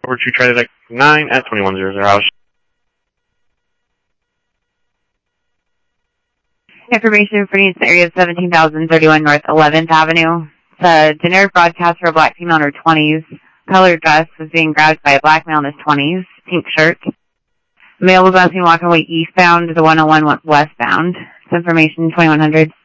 over to Trident 9 at 2100 House. Information for needs in the area of 17,031 North 11th Avenue. The generic broadcast for a black female in her 20s. Colored dress was being grabbed by a black male in his 20s. Pink shirt. The male was last seen walking away eastbound. The 101 went westbound. This information 2100.